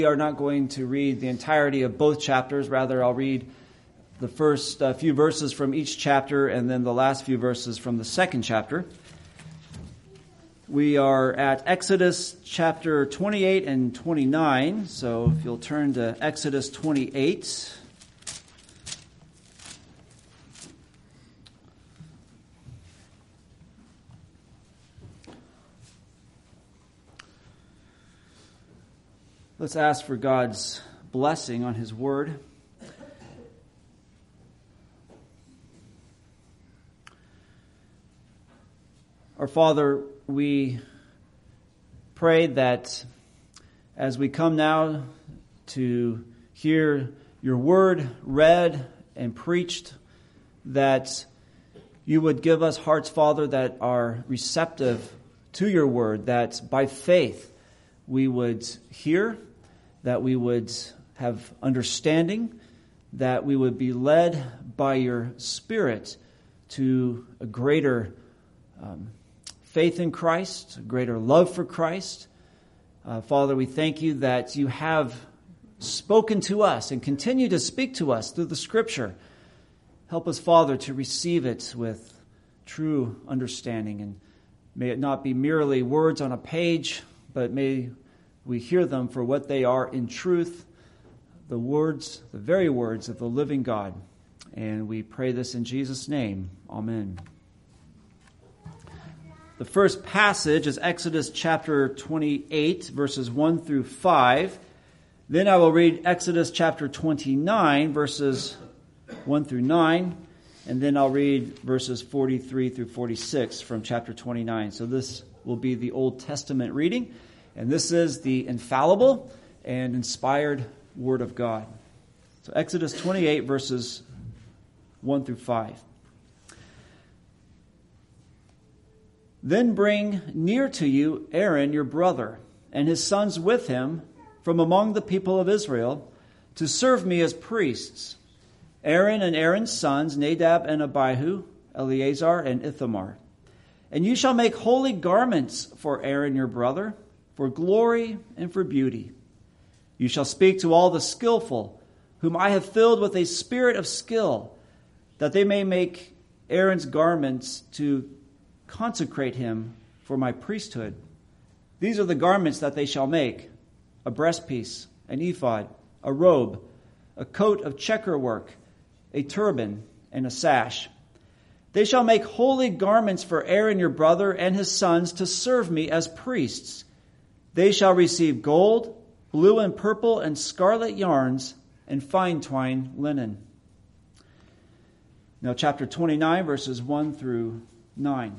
We are not going to read the entirety of both chapters. Rather, I'll read the first few verses from each chapter and then the last few verses from the second chapter. We are at Exodus chapter 28 and 29. So if you'll turn to Exodus 28. Let's ask for God's blessing on His Word. Our Father, we pray that as we come now to hear your Word read and preached, that you would give us hearts, Father, that are receptive to your Word, that by faith we would hear, that we would have understanding, that we would be led by your Spirit to a greater faith in Christ, a greater love for Christ. Father, we thank you that you have spoken to us and continue to speak to us through the Scripture. Help us, Father, to receive it with true understanding, and may it not be merely words on a page, but may we hear them for what they are in truth, the words, the very words of the living God. And we pray this in Jesus' name. Amen. The first passage is Exodus chapter 28, verses 1 through 5. Then I will read Exodus chapter 29, verses 1 through 9. And then I'll read verses 43 through 46 from chapter 29. So this will be the Old Testament reading. And this is the infallible and inspired Word of God. So Exodus 28, verses 1 through 5. Then bring near to you Aaron your brother, and his sons with him, from among the people of Israel, to serve me as priests. Aaron and Aaron's sons, Nadab and Abihu, Eleazar and Ithamar. And you shall make holy garments for Aaron your brother, for glory and for beauty. You shall speak to all the skillful, whom I have filled with a spirit of skill, that they may make Aaron's garments to consecrate him for my priesthood. These are the garments that they shall make: a breastpiece, an ephod, a robe, a coat of checker work, a turban, and a sash. They shall make holy garments for Aaron your brother and his sons to serve me as priests. They shall receive gold, blue and purple and scarlet yarns, and fine twine linen. Now chapter 29, verses 1 through 9.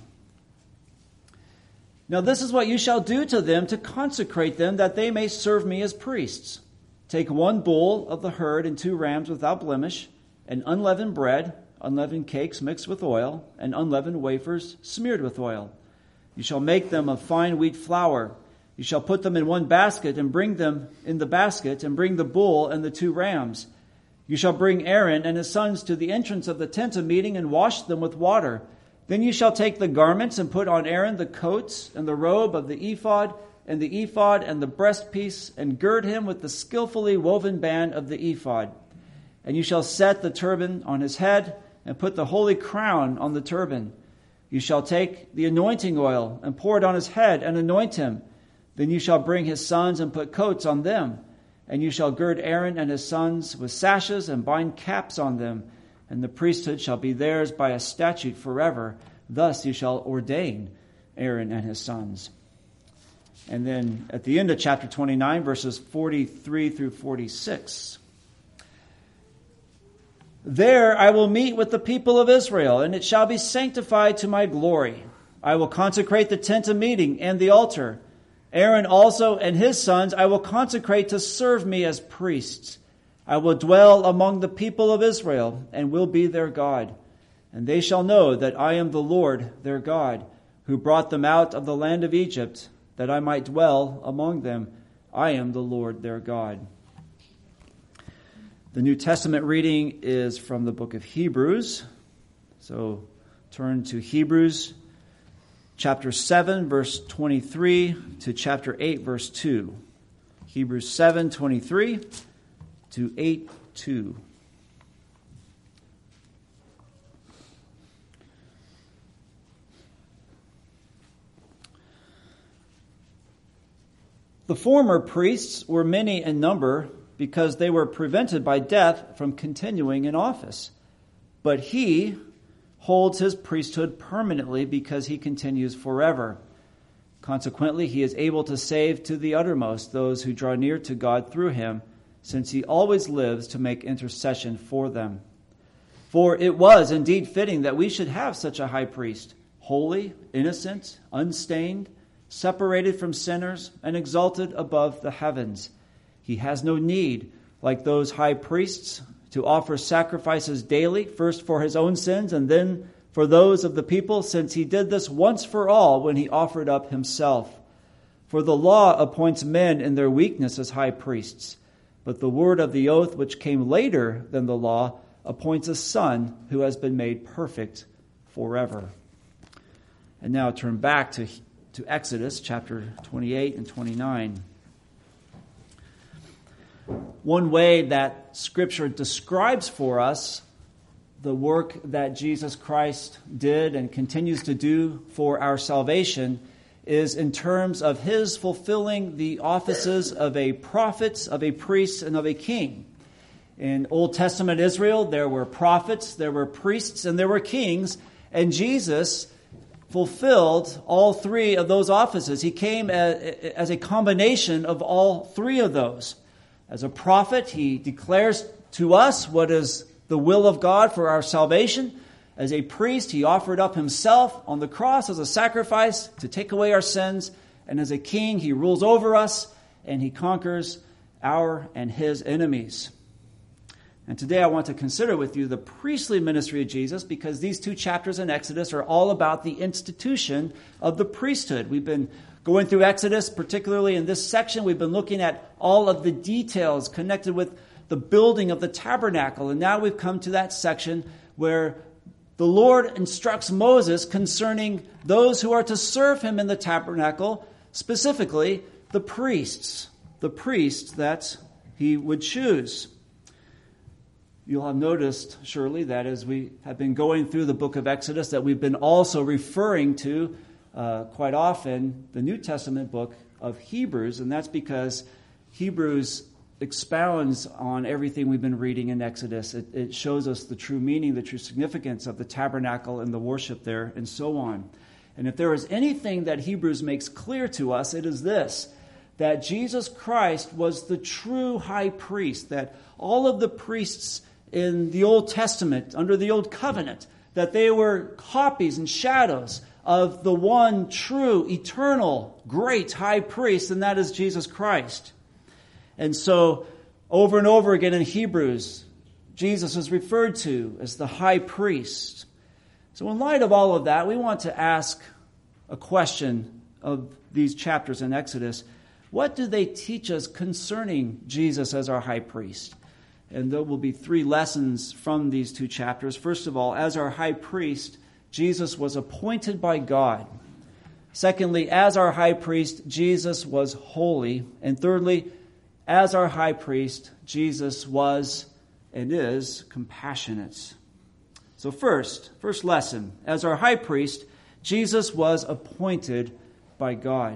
Now this is what you shall do to them to consecrate them, that they may serve me as priests. Take 1 bull of the herd and 2 rams without blemish, and unleavened bread, unleavened cakes mixed with oil, and unleavened wafers smeared with oil. You shall make them of fine wheat flour. You shall put them in 1 basket and bring them in the basket, and bring the bull and the 2 rams. You shall bring Aaron and his sons to the entrance of the tent of meeting and wash them with water. Then you shall take the garments and put on Aaron the coats and the robe of the ephod and the breastpiece, and gird him with the skillfully woven band of the ephod. And you shall set the turban on his head and put the holy crown on the turban. You shall take the anointing oil and pour it on his head and anoint him. Then you shall bring his sons and put coats on them. And you shall gird Aaron and his sons with sashes and bind caps on them. And the priesthood shall be theirs by a statute forever. Thus you shall ordain Aaron and his sons. And then at the end of chapter 29, verses 43 through 46. There I will meet with the people of Israel, and it shall be sanctified to my glory. I will consecrate the tent of meeting and the altar. Aaron also and his sons I will consecrate to serve me as priests. I will dwell among the people of Israel and will be their God. And they shall know that I am the Lord their God, who brought them out of the land of Egypt, that I might dwell among them. I am the Lord their God. The New Testament reading is from the book of Hebrews. So turn to Hebrews chapter 7, verse 23 to chapter 8, verse 2. Hebrews 7:23 to 8:2. The former priests were many in number because they were prevented by death from continuing in office. But he holds his priesthood permanently because he continues forever. Consequently, he is able to save to the uttermost those who draw near to God through him, since he always lives to make intercession for them. For it was indeed fitting that we should have such a high priest, holy, innocent, unstained, separated from sinners, and exalted above the heavens. He has no need, like those high priests, to offer sacrifices daily, first for his own sins and then for those of the people, since he did this once for all when he offered up himself. For the law appoints men in their weakness as high priests, but the word of the oath, which came later than the law, appoints a son who has been made perfect forever. And now turn back to Exodus chapter 28 and 29. One way that Scripture describes for us the work that Jesus Christ did and continues to do for our salvation is in terms of his fulfilling the offices of a prophet, of a priest, and of a king. In Old Testament Israel, there were prophets, there were priests, and there were kings, and Jesus fulfilled all three of those offices. He came as a combination of all three of those. As a prophet, he declares to us what is the will of God for our salvation. As a priest, he offered up himself on the cross as a sacrifice to take away our sins. And as a king, he rules over us and he conquers our and his enemies. And today I want to consider with you the priestly ministry of Jesus, because these two chapters in Exodus are all about the institution of the priesthood. We've been going through Exodus, particularly in this section. We've been looking at all of the details connected with the building of the tabernacle. And now we've come to that section where the Lord instructs Moses concerning those who are to serve him in the tabernacle, specifically the priests that he would choose. You'll have noticed, surely, that as we have been going through the book of Exodus, that we've been also referring to quite often the New Testament book of Hebrews, and that's because Hebrews expounds on everything we've been reading in Exodus. It shows us the true meaning, the true significance of the tabernacle and the worship there, and so on. And if there is anything that Hebrews makes clear to us, it is this, that Jesus Christ was the true high priest, that all of the priests in the Old Testament, under the Old Covenant, that they were copies and shadows of the one true, eternal, great high priest, and that is Jesus Christ. And so, over and over again in Hebrews, Jesus is referred to as the high priest. So in light of all of that, we want to ask a question of these chapters in Exodus. What do they teach us concerning Jesus as our high priest? And there will be three lessons from these two chapters. First of all, as our high priest, Jesus was appointed by God. Secondly, as our high priest, Jesus was holy. And thirdly, as our high priest, Jesus was and is compassionate. So first lesson, as our high priest, Jesus was appointed by God.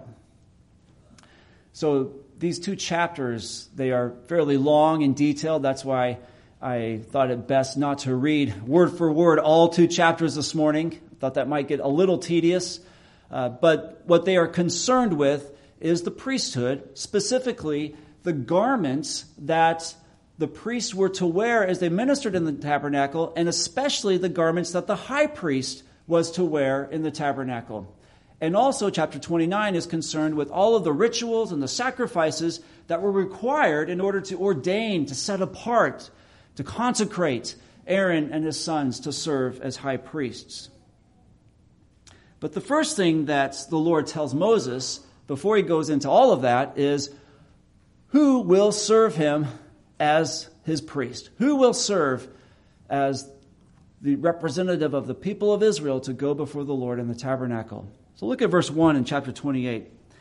So these two chapters, they are fairly long and detailed. That's why I thought it best not to read word for word all two chapters this morning. I thought that might get a little tedious. But what they are concerned with is the priesthood, specifically the garments that the priests were to wear as they ministered in the tabernacle, and especially the garments that the high priest was to wear in the tabernacle. And also, chapter 29 is concerned with all of the rituals and the sacrifices that were required in order to ordain, to set apart, to consecrate Aaron and his sons to serve as high priests. But the first thing that the Lord tells Moses, before he goes into all of that, is who will serve him as his priest? Who will serve as the representative of the people of Israel to go before the Lord in the tabernacle? So look at verse 1 in chapter 28.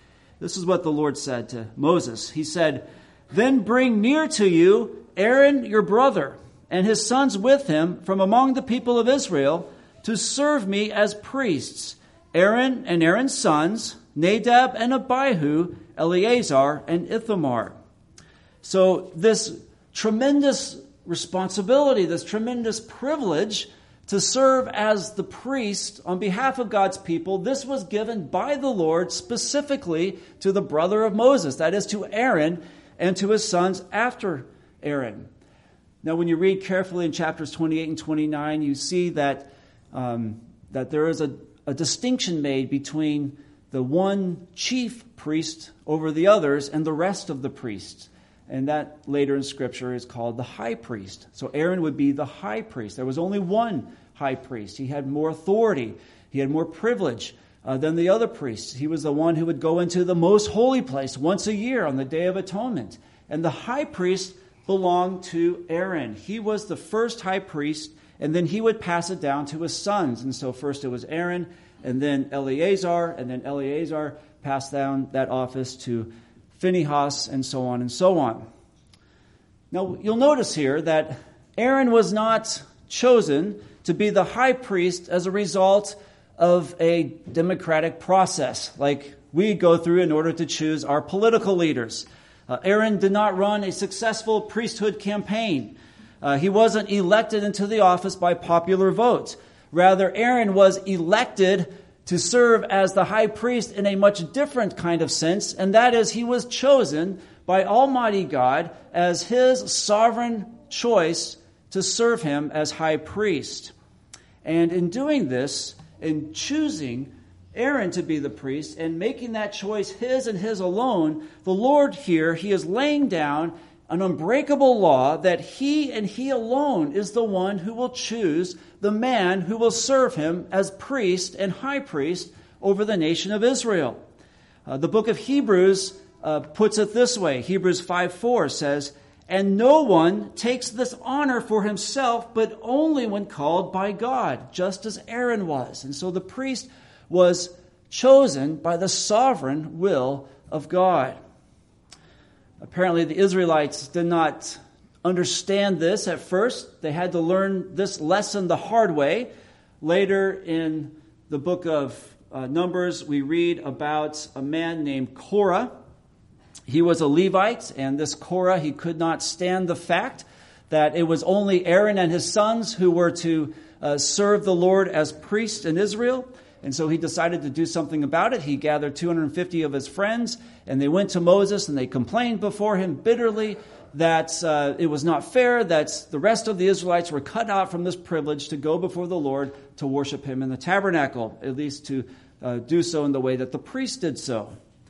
This is what the Lord said to Moses. He said, "Then bring near to you Aaron your brother, and his sons with him from among the people of Israel, to serve me as priests, Aaron and Aaron's sons, Nadab and Abihu, Eleazar and Ithamar." So this tremendous responsibility, this tremendous privilege to serve as the priest on behalf of God's people, this was given by the Lord specifically to the brother of Moses, that is to Aaron and to his sons after Aaron. Now, when you read carefully in chapters 28 and 29, you see that there is a distinction made between the one chief priest over the others and the rest of the priests. And that later in Scripture is called the high priest. So Aaron would be the high priest. There was only one high priest. He had more authority. He had more privilege than the other priests. He was the one who would go into the most holy place once a year on the Day of Atonement. And the high priest belonged to Aaron. He was the first high priest, and then he would pass it down to his sons. And so first it was Aaron, and then Eleazar passed down that office to Phinehas, and so on and so on. Now, you'll notice here that Aaron was not chosen to be the high priest as a result of a democratic process like we go through in order to choose our political leaders. Aaron did not run a successful priesthood campaign. He wasn't elected into the office by popular vote. Rather, Aaron was elected to serve as the high priest in a much different kind of sense, and that is he was chosen by Almighty God as his sovereign choice to serve him as high priest. And in doing this, in choosing Aaron to be the priest and making that choice his and his alone, the Lord here, he is laying down an unbreakable law that he and he alone is the one who will choose the man who will serve him as priest and high priest over the nation of Israel. The book of Hebrews puts it this way. Hebrews 5:4 says, "And no one takes this honor for himself, but only when called by God, just as Aaron was." And so the priest was chosen by the sovereign will of God. Apparently, the Israelites did not understand this at first. They had to learn this lesson the hard way. Later in the book of Numbers, we read about a man named Korah. He was a Levite, and this Korah, he could not stand the fact that it was only Aaron and his sons who were to serve the Lord as priests in Israel. And so he decided to do something about it. He gathered 250 of his friends, and they went to Moses, and they complained before him bitterly that it was not fair that the rest of the Israelites were cut out from this privilege to go before the Lord to worship him in the tabernacle, at least to do so in the way that the priests did so.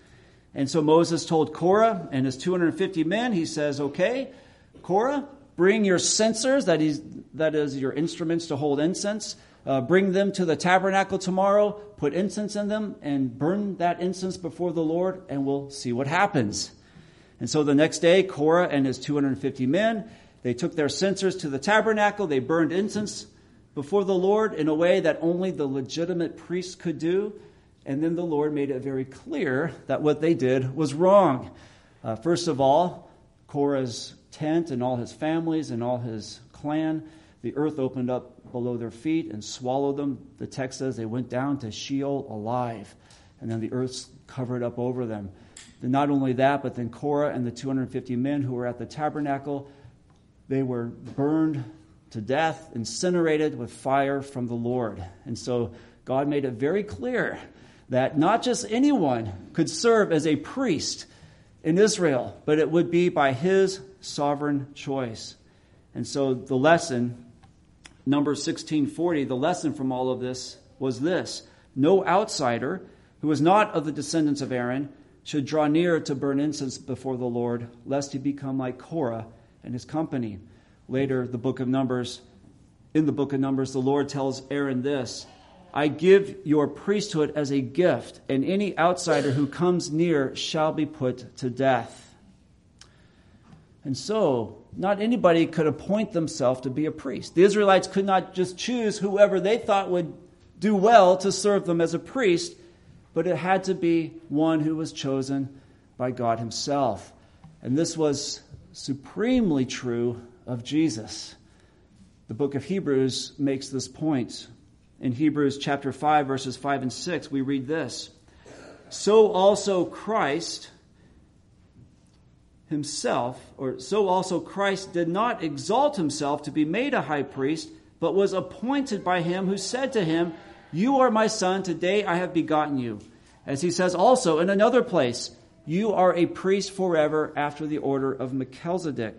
And so Moses told Korah and his 250 men, he says, "Okay, Korah, bring your censers, that is your instruments to hold incense. Bring them to the tabernacle tomorrow, put incense in them, and burn that incense before the Lord, and we'll see what happens." And so the next day, Korah and his 250 men, they took their censers to the tabernacle. They burned incense before the Lord in a way that only the legitimate priests could do. And then the Lord made it very clear that what they did was wrong. First of all, Korah's tent and all his families and all his clan, the earth opened up below their feet and swallowed them. The text says they went down to Sheol alive. And then the earth covered up over them. And not only that, but then Korah and the 250 men who were at the tabernacle, they were burned to death, incinerated with fire from the Lord. And so God made it very clear that not just anyone could serve as a priest in Israel, but it would be by his sovereign choice. And so the lesson, Numbers 16:40, the lesson from all of this was this: no outsider who is not of the descendants of Aaron should draw near to burn incense before the Lord, lest he become like Korah and his company. Later, in the book of Numbers, the Lord tells Aaron this: "I give your priesthood as a gift, and any outsider who comes near shall be put to death." And so, not anybody could appoint themselves to be a priest. The Israelites could not just choose whoever they thought would do well to serve them as a priest. but it had to be one who was chosen by God himself. And this was supremely true of Jesus. The book of Hebrews makes this point. In Hebrews chapter 5, verses 5 and 6, we read this. So also Christ did not exalt himself to be made a high priest, but was appointed by him who said to him, You are my son, today I have begotten you. As he says also in another place, You are a priest forever after the order of Melchizedek.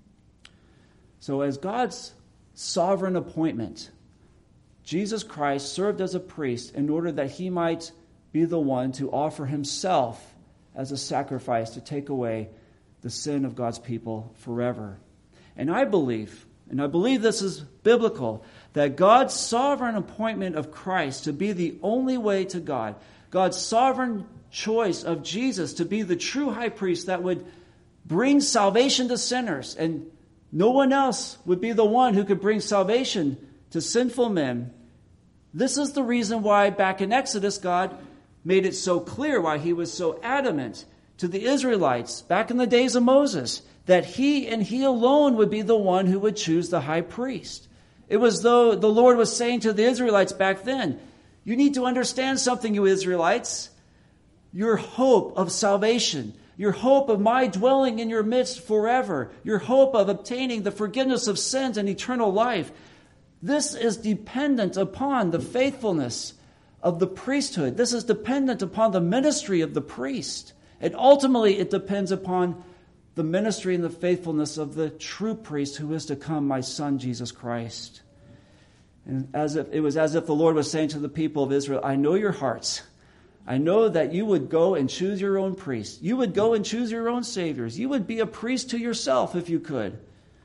So as God's sovereign appointment, Jesus Christ served as a priest in order that he might be the one to offer himself as a sacrifice to take away the sin of God's people forever. And I believe this is biblical, that God's sovereign appointment of Christ to be the only way to God, God's sovereign choice of Jesus to be the true high priest that would bring salvation to sinners, and no one else would be the one who could bring salvation to sinful men. This is the reason why back in Exodus, God made it so clear, why he was so adamant to the Israelites back in the days of Moses, that he and he alone would be the one who would choose the high priest. It was though the Lord was saying to the Israelites back then, you need to understand something, you Israelites. Your hope of salvation, your hope of my dwelling in your midst forever, your hope of obtaining the forgiveness of sins and eternal life, this is dependent upon the faithfulness of the priesthood. This is dependent upon the ministry of the priest. And ultimately, it depends upon the ministry and the faithfulness of the true priest who is to come, my son, Jesus Christ. And it was as if the Lord was saying to the people of Israel, I know your hearts. I know that you would go and choose your own priest. You would go and choose your own saviors. You would be a priest to yourself if you could.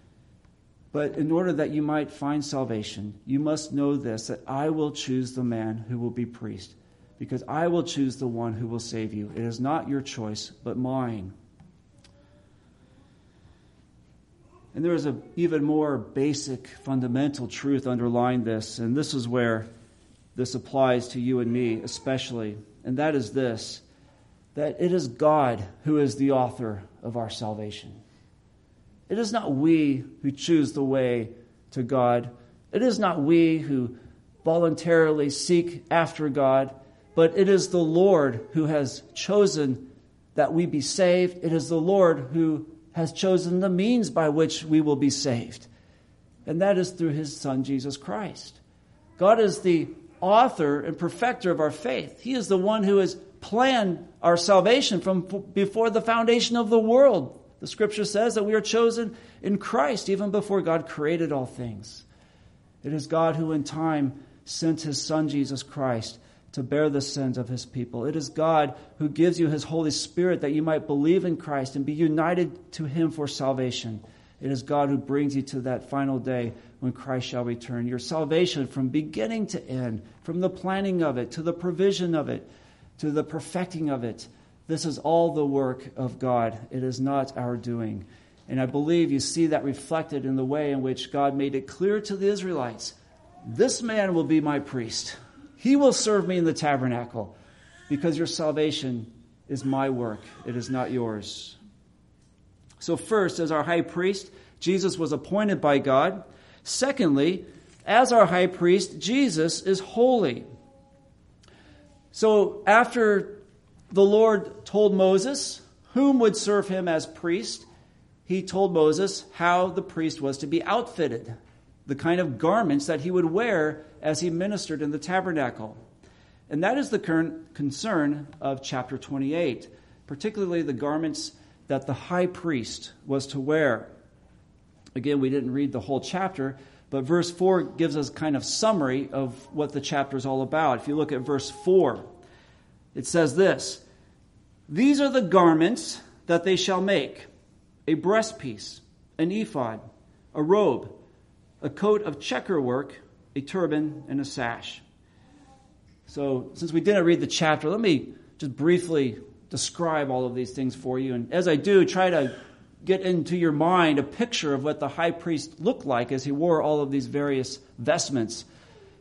But in order that you might find salvation, you must know this, that I will choose the man who will be priest, because I will choose the one who will save you. It is not your choice, but mine. And there is an even more basic, fundamental truth underlying this, and this is where this applies to you and me especially, and that is this, that it is God who is the author of our salvation. It is not we who choose the way to God. It is not we who voluntarily seek after God, but it is the Lord who has chosen that we be saved. It is the Lord who has chosen the means by which we will be saved. And that is through his Son, Jesus Christ. God is the author and perfecter of our faith. He is the one who has planned our salvation from before the foundation of the world. The scripture says that we are chosen in Christ even before God created all things. It is God who in time sent his Son, Jesus Christ, to bear the sins of his people. It is God who gives you his Holy Spirit that you might believe in Christ and be united to him for salvation. It is God who brings you to that final day when Christ shall return. Your salvation from beginning to end, from the planning of it, to the provision of it, to the perfecting of it, this is all the work of God. It is not our doing. And I believe you see that reflected in the way in which God made it clear to the Israelites, this man will be my priest. He will serve me in the tabernacle because your salvation is my work. It is not yours. So first, as our high priest, Jesus was appointed by God. Secondly, as our high priest, Jesus is holy. So after the Lord told Moses whom would serve him as priest, he told Moses how the priest was to be outfitted, the kind of garments that he would wear as he ministered in the tabernacle. And that is the current concern of chapter 28, particularly the garments that the high priest was to wear. Again, we didn't read the whole chapter, but verse 4 gives us kind of summary of what the chapter is all about. If you look at verse 4, it says this, these are the garments that they shall make, a breastpiece, an ephod, a robe, a coat of checker work, a turban, and a sash. So, since we didn't read the chapter, let me just briefly describe all of these things for you. And as I do, try to get into your mind a picture of what the high priest looked like as he wore all of these various vestments.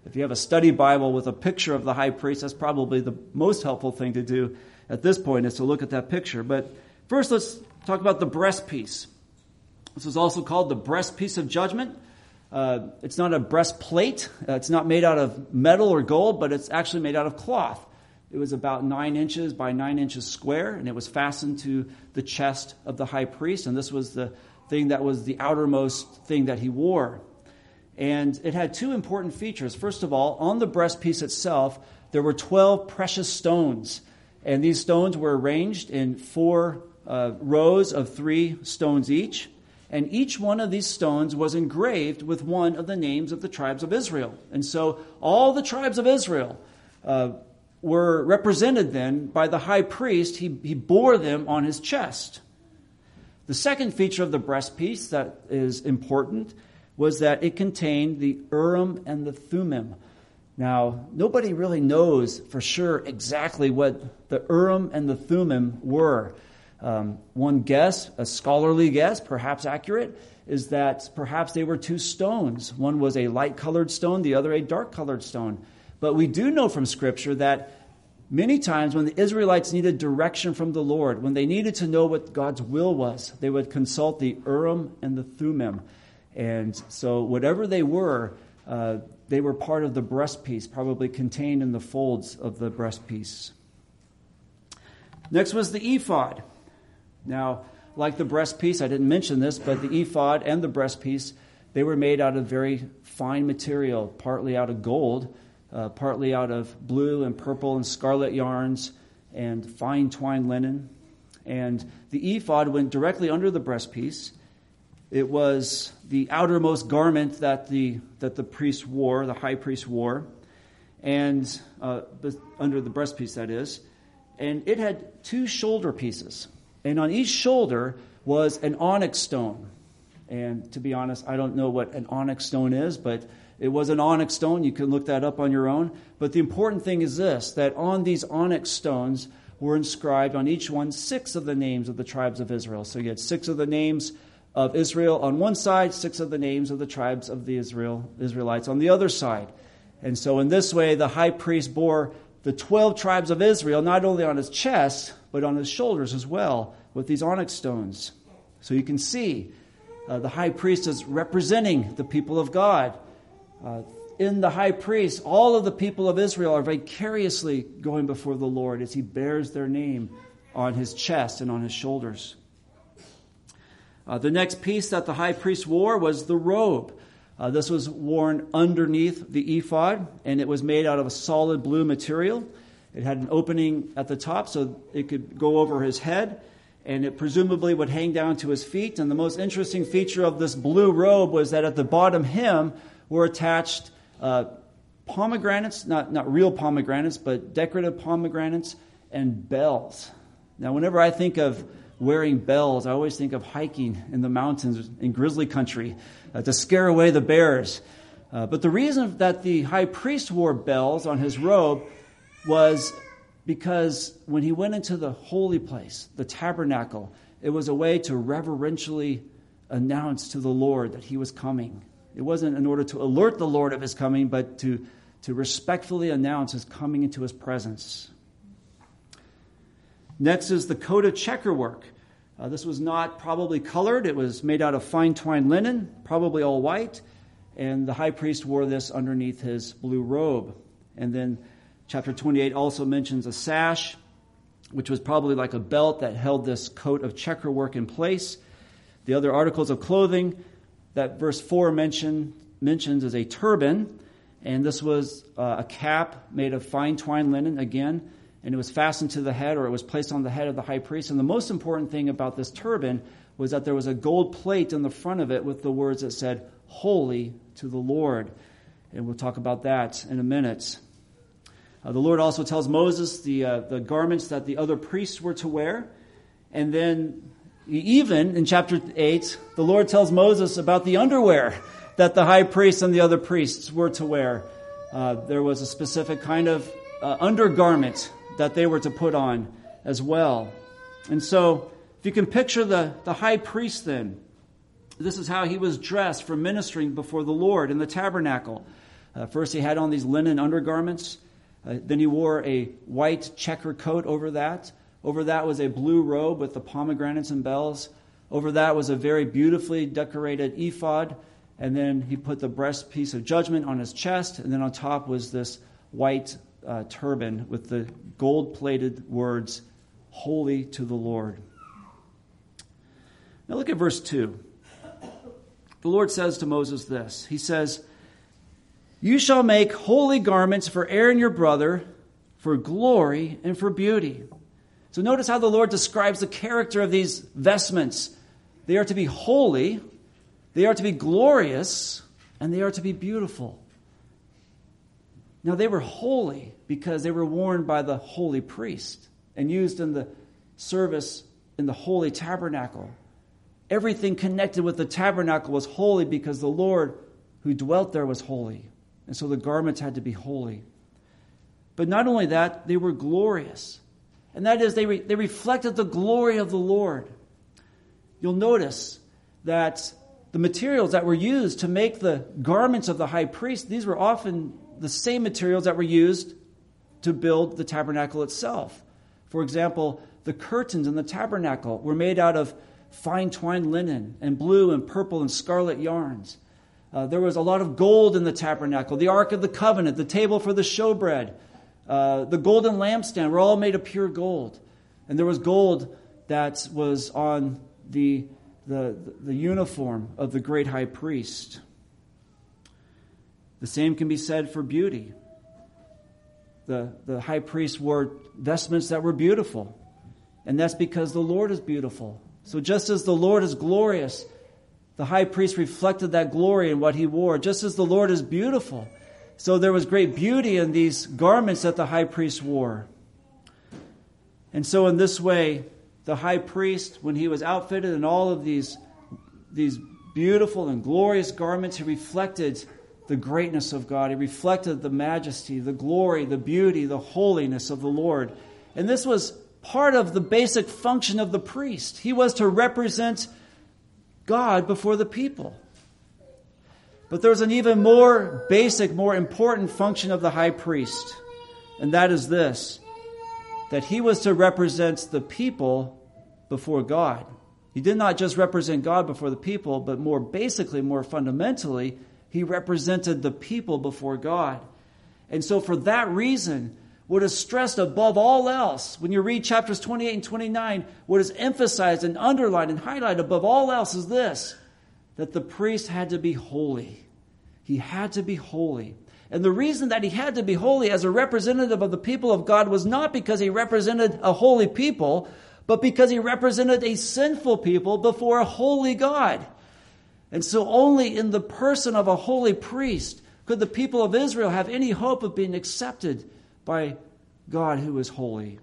If you have a study Bible with a picture of the high priest, that's probably the most helpful thing to do at this point, is to look at that picture. But first, let's talk about the breastpiece. This is also called the breastpiece of judgment. It's not a breastplate. It's not made out of metal or gold, but it's actually made out of cloth. It was about 9 inches by 9 inches square, and it was fastened to the chest of the high priest. And this was the thing that was the outermost thing that he wore. And it had two important features. First of all, on the breastpiece itself, there were 12 precious stones. And these stones were arranged in 4 rows of 3 stones each. And each one of these stones was engraved with one of the names of the tribes of Israel. And so all the tribes of Israel were represented then by the high priest. He bore them on his chest. The second feature of the breastpiece that is important was that it contained the Urim and the Thummim. Now, nobody really knows for sure exactly what the Urim and the Thummim were. One guess, a scholarly guess, perhaps accurate, is that perhaps they were 2 stones. One was a light-colored stone, the other a dark-colored stone. But we do know from Scripture that many times when the Israelites needed direction from the Lord, when they needed to know what God's will was, they would consult the Urim and the Thummim. And so whatever they were part of the breastpiece, probably contained in the folds of the breastpiece. Next was the ephod. Now, like the breastpiece, I didn't mention this, but the ephod and the breastpiece, they were made out of very fine material, partly out of gold, partly out of blue and purple and scarlet yarns and fine twined linen. And the ephod went directly under the breastpiece. It was the outermost garment that the priest wore, the high priest wore, and under the breastpiece, that is. And it had 2 shoulder pieces. And on each shoulder was an onyx stone. And to be honest, I don't know what an onyx stone is, but it was an onyx stone. You can look that up on your own. But the important thing is this, that on these onyx stones were inscribed on each one 6 of the names of the tribes of Israel. So you had 6 of the names of Israel on one side, 6 of the names of the tribes of the Israelites on the other side. And so in this way, the high priest bore the 12 tribes of Israel, not only on his chest, but on his shoulders as well, with these onyx stones. So you can see the high priest is representing the people of God. In the high priest, all of the people of Israel are vicariously going before the Lord as he bears their name on his chest and on his shoulders. The next piece that the high priest wore was the robe. This was worn underneath the ephod, and it was made out of a solid blue material. It had an opening at the top so it could go over his head, and it presumably would hang down to his feet. And the most interesting feature of this blue robe was that at the bottom hem were attached pomegranates, not real pomegranates, but decorative pomegranates and bells. Now, whenever I think of wearing bells, I always think of hiking in the mountains in grizzly country to scare away the bears. But the reason that the high priest wore bells on his robe was because when he went into the holy place, the tabernacle, it was a way to reverentially announce to the Lord that he was coming. It wasn't in order to alert the Lord of his coming, but to respectfully announce his coming into his presence. Next is the coat of checkerwork. This was not probably colored. It was made out of fine twined linen, probably all white. And the high priest wore this underneath his blue robe. And then chapter 28 also mentions a sash, which was probably like a belt that held this coat of checkerwork in place. The other articles of clothing that verse 4 mentions is a turban. And this was a cap made of fine twined linen again. And it was fastened to the head, or it was placed on the head of the high priest. And the most important thing about this turban was that there was a gold plate in the front of it with the words that said, "Holy to the Lord." And we'll talk about that in a minute. The Lord also tells Moses the garments that the other priests were to wear. And then even in chapter 8, the Lord tells Moses about the underwear that the high priest and the other priests were to wear. There was a specific kind of undergarment that they were to put on as well. And so, if you can picture the high priest then, this is how he was dressed for ministering before the Lord in the tabernacle. First, he had on these linen undergarments. Then he wore a white checker coat over that. Over that was a blue robe with the pomegranates and bells. Over that was a very beautifully decorated ephod. And then he put the breastpiece of judgment on his chest. And then on top was this white turban with the gold-plated words, "Holy to the Lord." Now look at verse 2. The Lord says to Moses this. He says, "You shall make holy garments for Aaron your brother, for glory and for beauty." So notice how the Lord describes the character of these vestments. They are to be holy, they are to be glorious, and they are to be beautiful. Now they were holy because they were worn by the holy priest and used in the service in the holy tabernacle. Everything connected with the tabernacle was holy because the Lord who dwelt there was holy. And so the garments had to be holy. But not only that, they were glorious. And that is, they reflected the glory of the Lord. You'll notice that the materials that were used to make the garments of the high priest, these were often the same materials that were used to build the tabernacle itself. For example, the curtains in the tabernacle were made out of fine twined linen and blue and purple and scarlet yarns. There was a lot of gold in the tabernacle. The Ark of the Covenant, the table for the showbread, the golden lampstand were all made of pure gold. And there was gold that was on the uniform of the great high priest. The same can be said for beauty. The high priest wore vestments that were beautiful. And that's because the Lord is beautiful. So just as the Lord is glorious, the high priest reflected that glory in what he wore. Just as the Lord is beautiful, so there was great beauty in these garments that the high priest wore. And so in this way, the high priest, when he was outfitted in all of these beautiful and glorious garments, he reflected the greatness of God. He reflected the majesty, the glory, the beauty, the holiness of the Lord. And this was part of the basic function of the priest. He was to represent God before the people. But there's an even more basic, more important function of the high priest. And that is this, that he was to represent the people before God. He did not just represent God before the people, but more basically, more fundamentally, he represented the people before God. And so for that reason, what is stressed above all else, when you read chapters 28 and 29, what is emphasized and underlined and highlighted above all else is this, that the priest had to be holy. He had to be holy. And the reason that he had to be holy as a representative of the people of God was not because he represented a holy people, but because he represented a sinful people before a holy God. And so only in the person of a holy priest could the people of Israel have any hope of being accepted by God who is holy.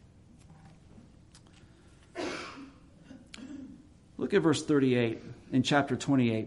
Look at verse 38 in chapter 28.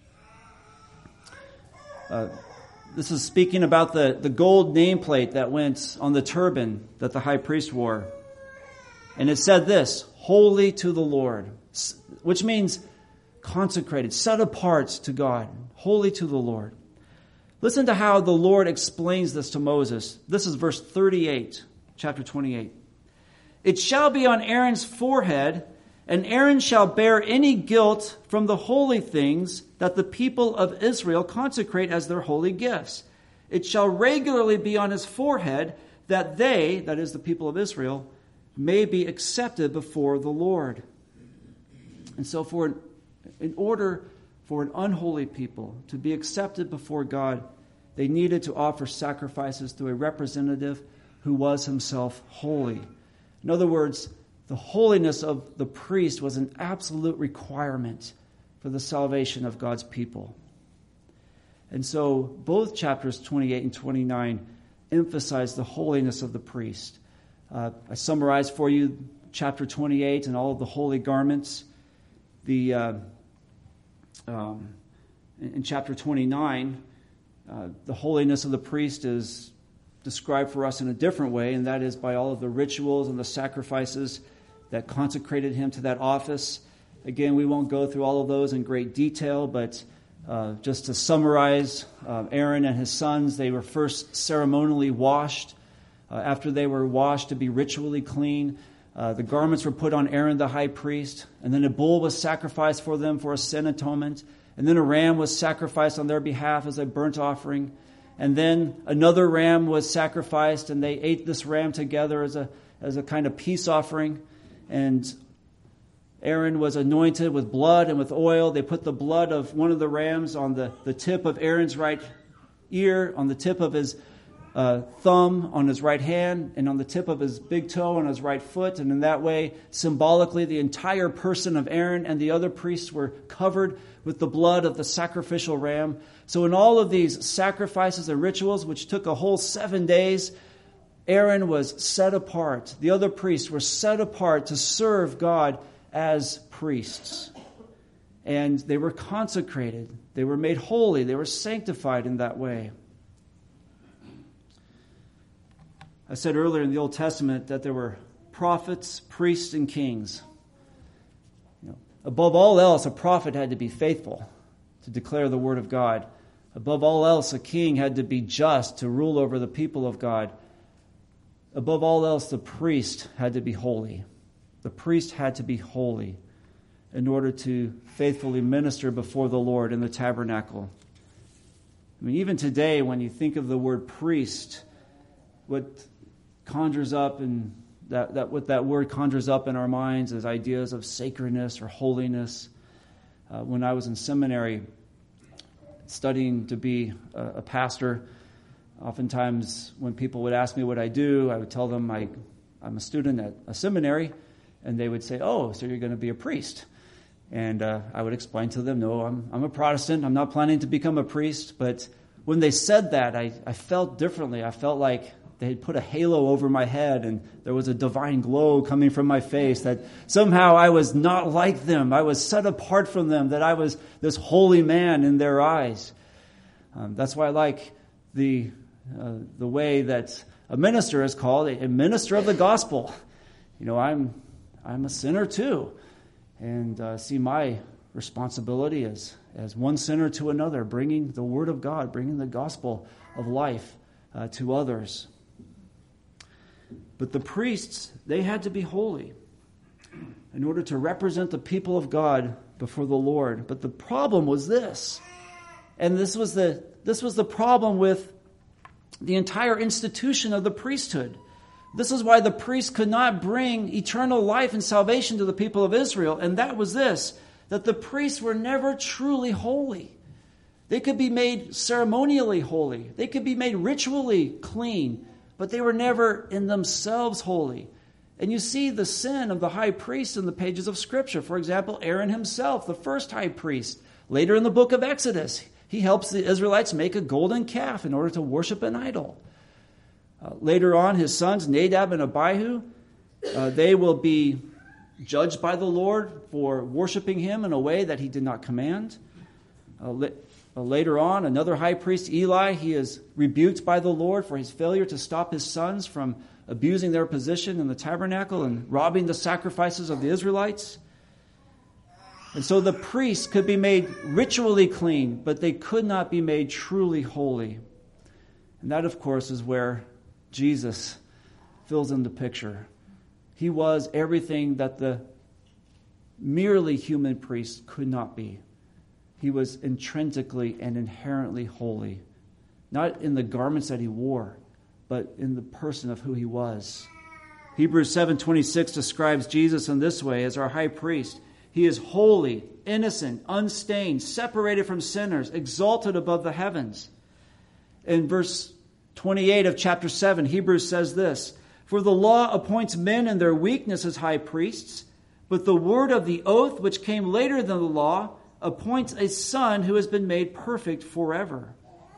This is speaking about the gold nameplate that went on the turban that the high priest wore. And it said this, "Holy to the Lord," which means consecrated, set apart to God, holy to the Lord. Listen to how the Lord explains this to Moses. This is verse 38, chapter 28. "It shall be on Aaron's forehead, and Aaron shall bear any guilt from the holy things that the people of Israel consecrate as their holy gifts. It shall regularly be on his forehead, that they," that is the people of Israel, "may be accepted before the Lord." And so in order for an unholy people to be accepted before God, they needed to offer sacrifices through a representative who was himself holy. In other words, the holiness of the priest was an absolute requirement for the salvation of God's people. And so both chapters 28 and 29 emphasize the holiness of the priest. I summarized for you chapter 28 and all of the holy garments. In chapter 29, the holiness of the priest is described for us in a different way, and that is by all of the rituals and the sacrifices that consecrated him to that office. Again, we won't go through all of those in great detail, but Just to summarize, Aaron and his sons, they were first ceremonially washed. After they were washed to be ritually clean, the garments were put on Aaron the high priest, and then a bull was sacrificed for them for a sin atonement, and then a ram was sacrificed on their behalf as a burnt offering, and then another ram was sacrificed, and they ate this ram together as a kind of peace offering, and Aaron was anointed with blood and with oil. They put the blood of one of the rams on the tip of Aaron's right ear, on the tip of his thumb on his right hand, and on the tip of his big toe on his right foot. And in that way, symbolically, the entire person of Aaron and the other priests were covered with the blood of the sacrificial ram. So in all of these sacrifices and rituals, which took a whole 7 days, Aaron was set apart. The other priests were set apart to serve God as priests. And they were consecrated. They were made holy. They were sanctified in that way. I said earlier in the Old Testament that there were prophets, priests, and kings. Above all else, a prophet had to be faithful to declare the word of God. Above all else, a king had to be just to rule over the people of God. Above all else, the priest had to be holy. The priest had to be holy in order to faithfully minister before the Lord in the tabernacle. I mean, even today, when you think of the word priest, what conjures up and what that word conjures up in our minds is ideas of sacredness or holiness. When I was in seminary studying to be a pastor, oftentimes when people would ask me what I do, I would tell them I'm a student at a seminary, and they would say, "Oh, so you're going to be a priest?" And I would explain to them, "No, I'm a Protestant. I'm not planning to become a priest." But when they said that, I felt differently. I felt like they had put a halo over my head, and there was a divine glow coming from my face, that somehow I was not like them. I was set apart from them, that I was this holy man in their eyes. That's why I like the way that a minister is called, a minister of the gospel. I'm a sinner too, and see my responsibility as one sinner to another, bringing the word of God, bringing the gospel of life to others. But the priests, they had to be holy in order to represent the people of God before the Lord. But the problem was this, and this was the problem with the entire institution of the priesthood. This is why the priests could not bring eternal life and salvation to the people of Israel, and that was this, that the priests were never truly holy. They could be made ceremonially holy. They could be made ritually clean, but they were never in themselves holy. And you see the sin of the high priest in the pages of Scripture. For example, Aaron himself, the first high priest, later in the book of Exodus, he helps the Israelites make a golden calf in order to worship an idol. Later on, his sons, Nadab and Abihu, they will be judged by the Lord for worshiping him in a way that he did not command. Later on, another high priest, Eli, he is rebuked by the Lord for his failure to stop his sons from abusing their position in the tabernacle and robbing the sacrifices of the Israelites. And so the priests could be made ritually clean, but they could not be made truly holy. And that, of course, is where Jesus fills in the picture. He was everything that the merely human priest could not be. He was intrinsically and inherently holy, not in the garments that he wore, but in the person of who he was. Hebrews 7:26 describes Jesus in this way as our high priest. He is holy, innocent, unstained, separated from sinners, exalted above the heavens. In verse 28 of chapter 7, Hebrews says this, "For the law appoints men in their weakness as high priests, but the word of the oath, which came later than the law, appoints a son who has been made perfect forever."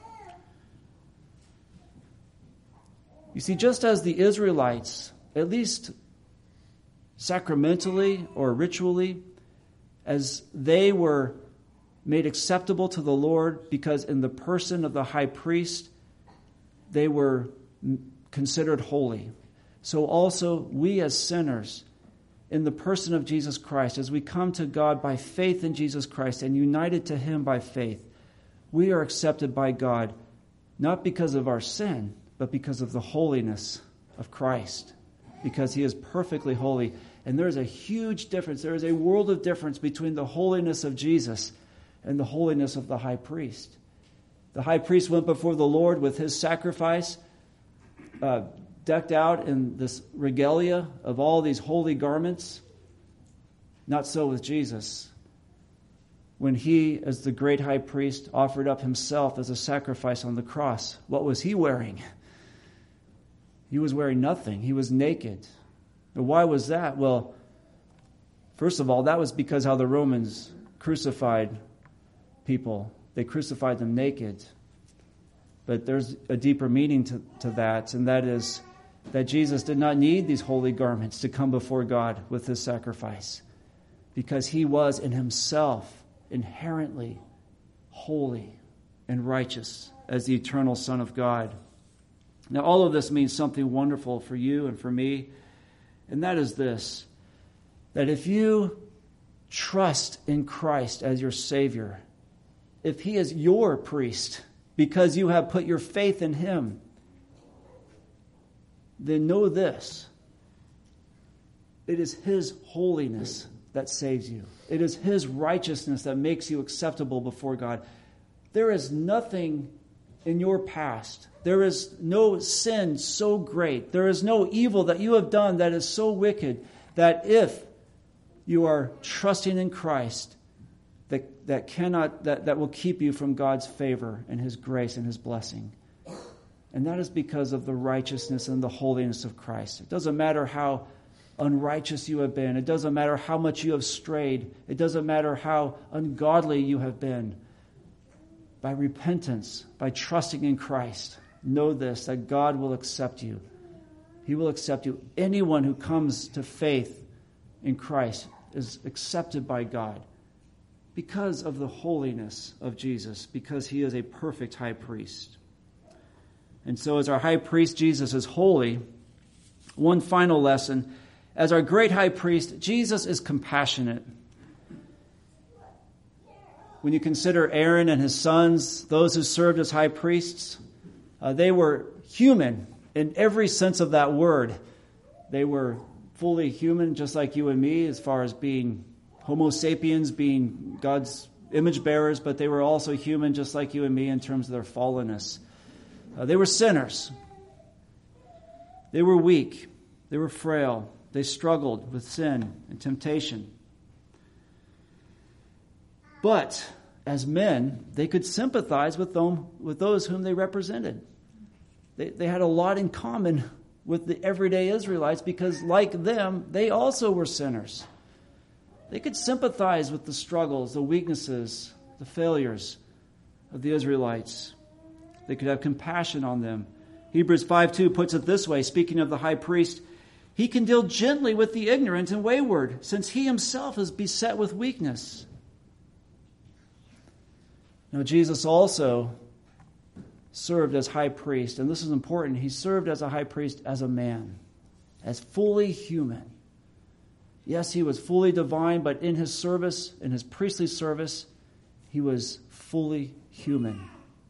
You see, just as the Israelites, at least sacramentally or ritually, as they were made acceptable to the Lord because in the person of the high priest, they were considered holy. So also we as sinners, in the person of Jesus Christ, as we come to God by faith in Jesus Christ and united to him by faith, We are accepted by God not because of our sin, but because of the holiness of Christ, because he is perfectly holy. And there is a huge difference. There is a world of difference between the holiness of Jesus and the holiness of the high priest. The high priest went before the Lord with his sacrifice, decked out in this regalia of all these holy garments. Not so with Jesus. When he, as the great high priest, offered up himself as a sacrifice on the cross, what was he wearing? He was wearing nothing. He was naked. And why was that? Well, first of all, that was because how the Romans crucified people. They crucified them naked. But there's a deeper meaning to that, and that is that Jesus did not need these holy garments to come before God with his sacrifice, because he was in himself inherently holy and righteous as the eternal Son of God. Now, all of this means something wonderful for you and for me, and that is this, that if you trust in Christ as your Savior, if he is your priest because you have put your faith in him, then know this: it is his holiness that saves you. It is his righteousness that makes you acceptable before God. There is nothing in your past. There is no sin so great. There is no evil that you have done that is so wicked that if you are trusting in Christ, that will keep you from God's favor and his grace and his blessing. And that is because of the righteousness and the holiness of Christ. It doesn't matter how unrighteous you have been. It doesn't matter how much you have strayed. It doesn't matter how ungodly you have been. By repentance, by trusting in Christ, know this, that God will accept you. He will accept you. Anyone who comes to faith in Christ is accepted by God because of the holiness of Jesus, because he is a perfect high priest. And so as our high priest, Jesus is holy. One final lesson: as our great high priest, Jesus is compassionate. When you consider Aaron and his sons, those who served as high priests, they were human in every sense of that word. They were fully human, just like you and me, as far as being Homo sapiens, being God's image bearers, but they were also human, just like you and me, in terms of their fallenness. They were sinners. They were weak. They were frail. They struggled with sin and temptation. But as men, they could sympathize with those whom they represented. They had a lot in common with the everyday Israelites because, like them, they also were sinners. They could sympathize with the struggles, the weaknesses, the failures of the Israelites. They could have compassion on them. Hebrews 5:2 puts it this way, speaking of the high priest: he can deal gently with the ignorant and wayward, since he himself is beset with weakness. Now, Jesus also served as high priest, and this is important. He served as a high priest as a man, as fully human. Yes, he was fully divine, but in his service, in his priestly service, he was fully human.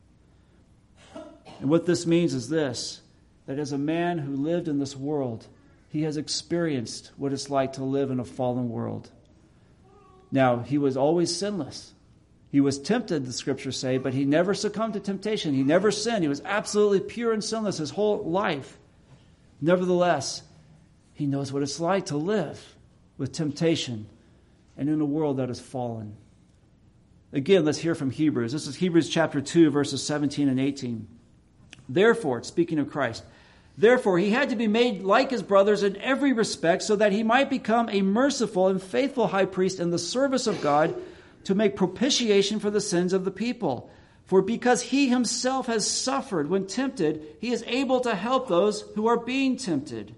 And what this means is this, that as a man who lived in this world, he has experienced what it's like to live in a fallen world. Now, he was always sinless. He was tempted, the scriptures say, but he never succumbed to temptation. He never sinned. He was absolutely pure and sinless his whole life. Nevertheless, he knows what it's like to live with temptation and in a world that is fallen. Again, let's hear from Hebrews. This is Hebrews chapter 2, verses 17 and 18. Therefore, speaking of Christ, therefore he had to be made like his brothers in every respect, so that he might become a merciful and faithful high priest in the service of God, to make propitiation for the sins of the people. For because he himself has suffered when tempted, he is able to help those who are being tempted.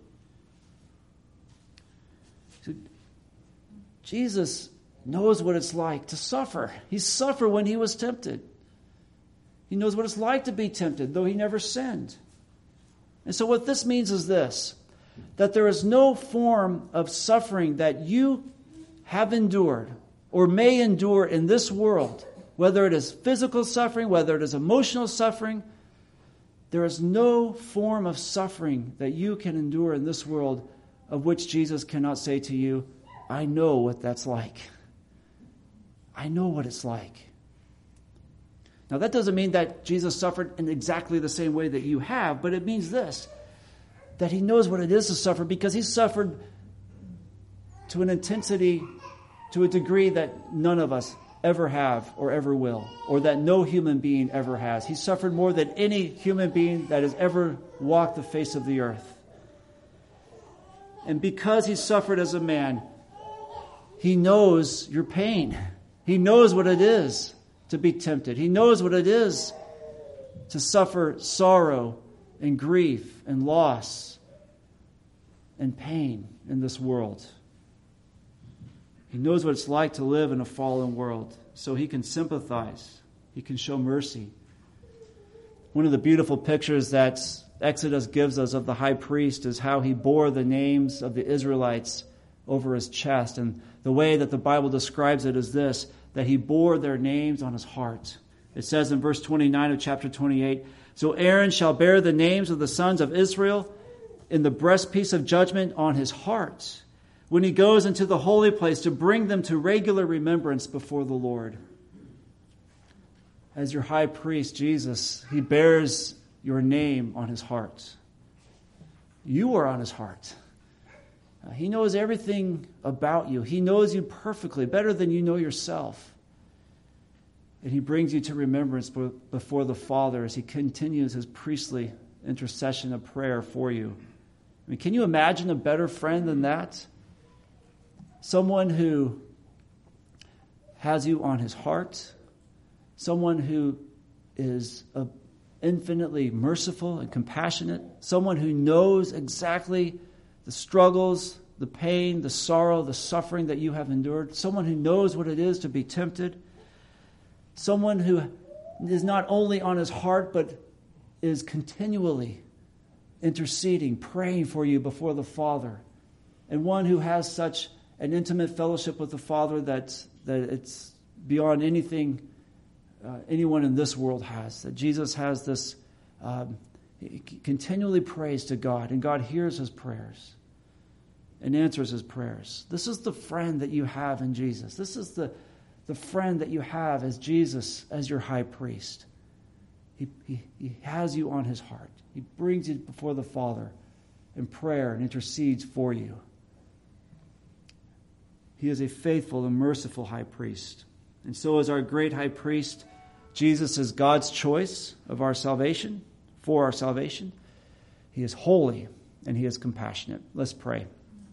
So Jesus knows what it's like to suffer. He suffered when he was tempted. He knows what it's like to be tempted, though he never sinned. And so what this means is this, that there is no form of suffering that you have endured or may endure in this world whether it is physical suffering, whether it is emotional suffering. There is no form of suffering that you can endure in this world of which Jesus cannot say to you, I know what that's like. I know what it's like. Now, that doesn't mean that Jesus suffered in exactly the same way that you have, but it means this, that he knows what it is to suffer because he suffered to an intensity, to a degree that none of us ever have or ever will, or that no human being ever has. He suffered more than any human being that has ever walked the face of the earth. And because he suffered as a man, he knows your pain. He knows what it is to be tempted. He knows what it is to suffer sorrow and grief and loss and pain in this world. He knows what it's like to live in a fallen world, so he can sympathize. He can show mercy. One of the beautiful pictures that Exodus gives us of the high priest is how he bore the names of the Israelites over his chest. And the way that the Bible describes it is this, that he bore their names on his heart. It says in verse 29 of chapter 28, So Aaron shall bear the names of the sons of Israel in the breastpiece of judgment on his heart, when he goes into the holy place to bring them to regular remembrance before the Lord. As your high priest, Jesus, he bears your name on his heart. You are on his heart. He knows everything about you. He knows you perfectly, better than you know yourself. And he brings you to remembrance before the Father as he continues his priestly intercession of prayer for you. I mean, can you imagine a better friend than that? Someone who has you on his heart. Someone who is infinitely merciful and compassionate. Someone who knows exactly the struggles, the pain, the sorrow, the suffering that you have endured. Someone who knows what it is to be tempted. Someone who is not only on his heart, but is continually interceding, praying for you before the Father. And one who has such an intimate fellowship with the Father that it's beyond anything anyone in this world has. That Jesus has this, he continually prays to God, and God hears his prayers and answers his prayers. This is the friend that you have in Jesus. This is the friend that you have as Jesus, as your high priest. He has you on his heart. He brings you before the Father in prayer and intercedes for you. He is a faithful and merciful high priest. And so is our great high priest. Jesus is God's choice of our salvation, for our salvation. He is holy and he is compassionate. Let's pray.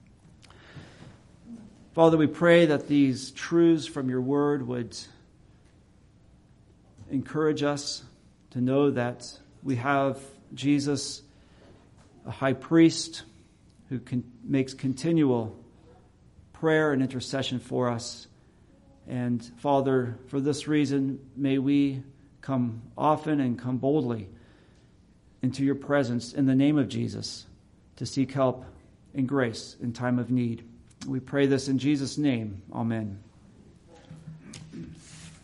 Father, we pray that these truths from your word would encourage us to know that we have Jesus, a high priest who makes continual prayer and intercession for us. And Father, for this reason, may we come often and come boldly into your presence in the name of Jesus to seek help and grace in time of need. We pray this in Jesus' name. Amen.